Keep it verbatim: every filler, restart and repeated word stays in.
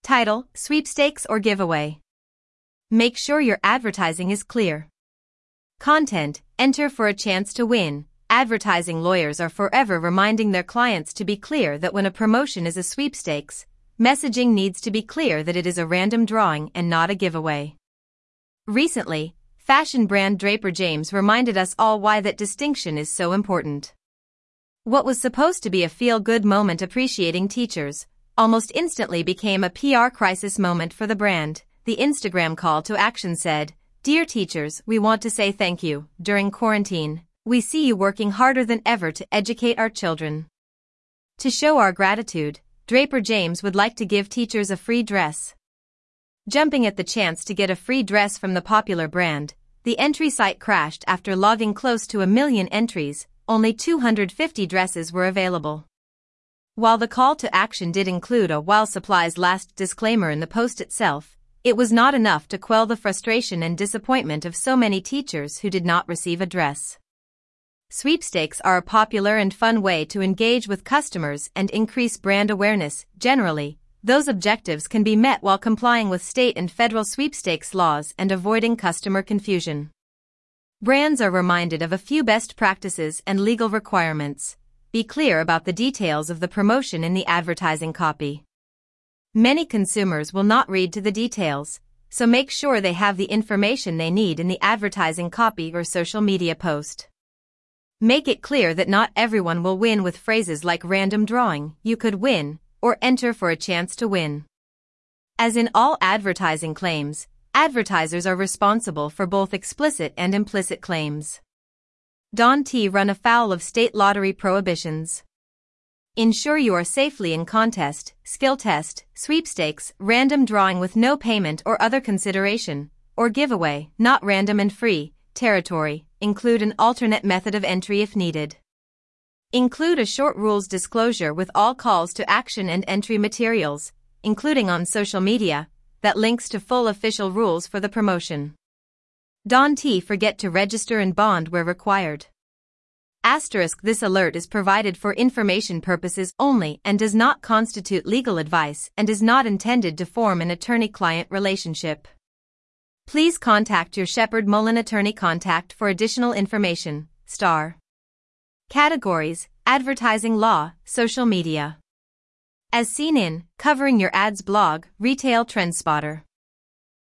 Title, sweepstakes or giveaway. Make sure your advertising is clear. Content, enter for a chance to win. Advertising lawyers are forever reminding their clients to be clear that when a promotion is a sweepstakes, messaging needs to be clear that it is a random drawing and not a giveaway. Recently, fashion brand Draper James reminded us all why that distinction is so important. What was supposed to be a feel-good moment appreciating teachers almost instantly became a P R crisis moment for the brand. The Instagram call to action said, "Dear teachers, we want to say thank you. During quarantine, we see you working harder than ever to educate our children. To show our gratitude, Draper James would like to give teachers a free dress." Jumping at the chance to get a free dress from the popular brand, the entry site crashed after logging close to a million entries. Only two hundred fifty dresses were available. While the call to action did include a "while supplies last" disclaimer in the post itself, it was not enough to quell the frustration and disappointment of so many teachers who did not receive a dress. Sweepstakes are a popular and fun way to engage with customers and increase brand awareness. Generally, those objectives can be met while complying with state and federal sweepstakes laws and avoiding customer confusion. Brands are reminded of a few best practices and legal requirements. Be clear about the details of the promotion in the advertising copy. Many consumers will not read to the details, so make sure they have the information they need in the advertising copy or social media post. Make it clear that not everyone will win with phrases like random drawing, you could win, or enter for a chance to win. As in all advertising claims, advertisers are responsible for both explicit and implicit claims. Don't run afoul of state lottery prohibitions. Ensure you are safely in contest, skill test, sweepstakes, random drawing with no payment or other consideration, or giveaway, not random and free, territory. Include an alternate method of entry if needed. Include a short rules disclosure with all calls to action and entry materials, including on social media, that links to full official rules for the promotion. Don't forget to register and bond where required. Asterisk this alert is provided for information purposes only and does not constitute legal advice and is not intended to form an attorney-client relationship. Please contact your Shepherd Mullen attorney contact for additional information. Star. Categories: Advertising Law, Social Media. As seen in Covering Your Ads blog, Retail TrendSpotter.